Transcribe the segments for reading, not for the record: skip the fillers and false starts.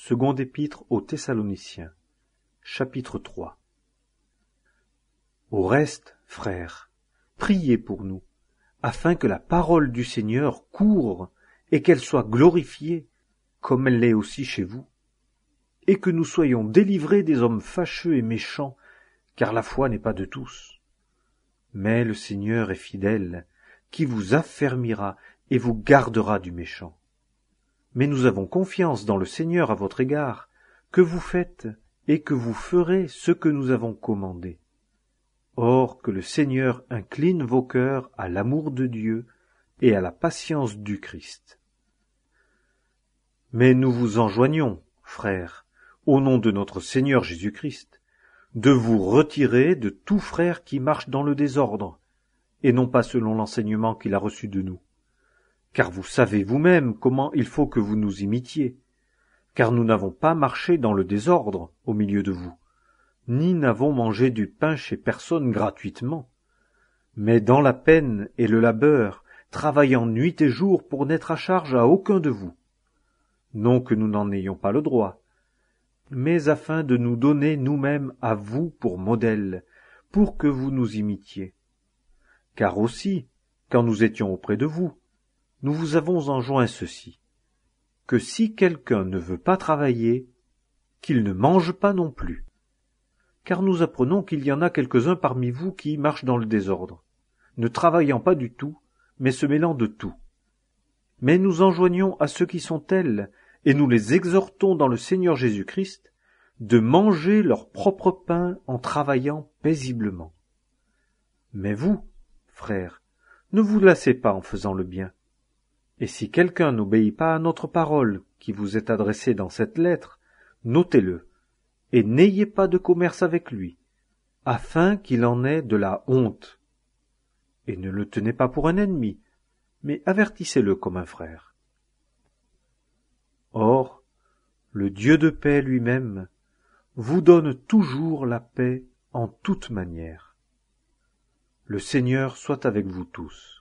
Seconde épître aux Thessaloniciens, chapitre 3. Au reste, frères, priez pour nous, afin que la parole du Seigneur coure et qu'elle soit glorifiée, comme elle l'est aussi chez vous, et que nous soyons délivrés des hommes fâcheux et méchants, car la foi n'est pas de tous. Mais le Seigneur est fidèle, qui vous affermira et vous gardera du méchant. Mais nous avons confiance dans le Seigneur à votre égard, que vous faites et que vous ferez ce que nous avons commandé. Or que le Seigneur incline vos cœurs à l'amour de Dieu et à la patience du Christ. Mais nous vous enjoignons, frères, au nom de notre Seigneur Jésus-Christ, de vous retirer de tout frère qui marche dans le désordre, et non pas selon l'enseignement qu'il a reçu de nous. Car vous savez vous-même comment il faut que vous nous imitiez, car nous n'avons pas marché dans le désordre au milieu de vous, ni n'avons mangé du pain chez personne gratuitement, mais dans la peine et le labeur, travaillant nuit et jour pour n'être à charge à aucun de vous. Non que nous n'en ayons pas le droit, mais afin de nous donner nous-mêmes à vous pour modèle, pour que vous nous imitiez. Car aussi, quand nous étions auprès de vous, nous vous avons enjoint ceci, que si quelqu'un ne veut pas travailler, qu'il ne mange pas non plus. Car nous apprenons qu'il y en a quelques-uns parmi vous qui marchent dans le désordre, ne travaillant pas du tout, mais se mêlant de tout. Mais nous enjoignons à ceux qui sont tels, et nous les exhortons dans le Seigneur Jésus-Christ, de manger leur propre pain en travaillant paisiblement. Mais vous, frères, ne vous lassez pas en faisant le bien. Et si quelqu'un n'obéit pas à notre parole qui vous est adressée dans cette lettre, notez-le, et n'ayez pas de commerce avec lui, afin qu'il en ait de la honte. Et ne le tenez pas pour un ennemi, mais avertissez-le comme un frère. Or, le Dieu de paix lui-même vous donne toujours la paix en toute manière. Le Seigneur soit avec vous tous.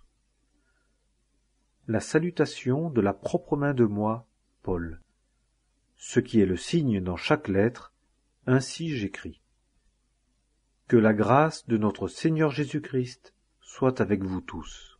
La salutation de la propre main de moi, Paul. Ce qui est le signe dans chaque lettre, ainsi j'écris. Que la grâce de notre Seigneur Jésus-Christ soit avec vous tous.